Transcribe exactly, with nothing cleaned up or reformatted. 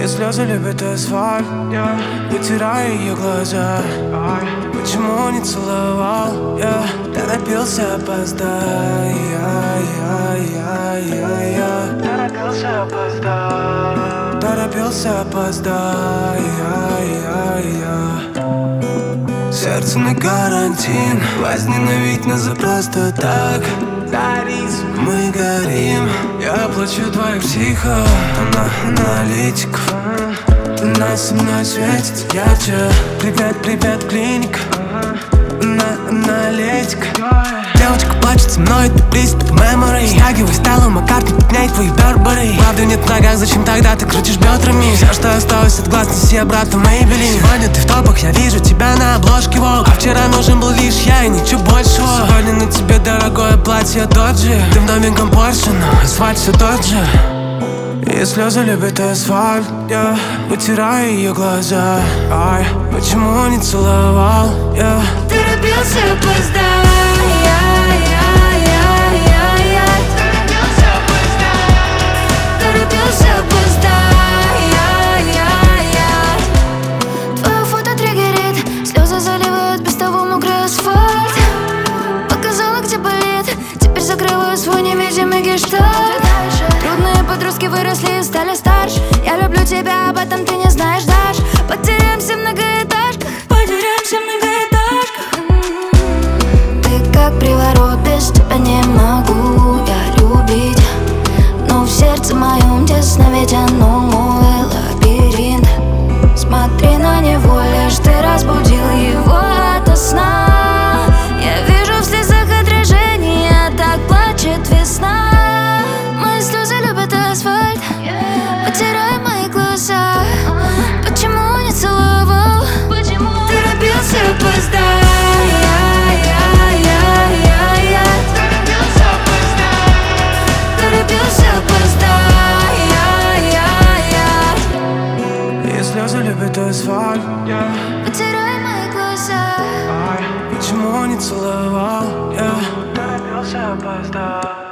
Ее слезы любят асфальт, yeah. Вытираю ее глаза. Почему не целовал, yeah. Торопился, опоздай, yeah, yeah, yeah, yeah, yeah. Торопился, опоздай. Торопился, опоздай, yeah, yeah, yeah. Сердце на карантин, возненавидь нас за просто так. Мы горим, я плачу твоих психов, она аналитиков. Нас со мной светит ярче. Привет, привет, клиника. Она аналитика. Девочка плачет со мной, ты близко memory. Стягивай стала Маккартни, подняй твои Бербери. Правды нет в ногах, зачем тогда ты крутишь бедрами? Все, что осталось от глаз, неси обратно Maybelline. Сегодня ты в топах, я вижу тебя на обложке Vogue. А вчера нужен был лишь я и ничего большего. Сегодня на тебе дорогое платье Доджи. Ты в новеньком Порше, но асфальт все тот же. Ее слезы любят асфальт, yeah. Вытираю ее глаза. Ай, почему не целовал, yeah. Торопился, опоздай. Торопился, опоздай. Твое фото триггерит, слезы заливают без того мокрый асфальт. Показала, где болит, теперь закрываю свой невидимый гештальт. Трудные подростки выросли и стали старше. Я люблю тебя, об этом ты не знаешь, Даш. Потеряемся в многоэтажках. Потеряемся в многоэтажках. Ты как приворот, без тебя не могу я любить. Но в сердце моем тесно, ведь оно мой лабиринт. Смотри на него, лишь ты разбудил его ото сна. Я вижу в слезах отражение, так плачет весна. Мои слезы любят асфальт, потирай мои глаза. Почему не целовал? Торопился, опоздай. Торопился, опоздай. Ее слезы любят асфальт, yeah. Потирай мои глаза. Почему не целовал, yeah. Торопился, опоздай.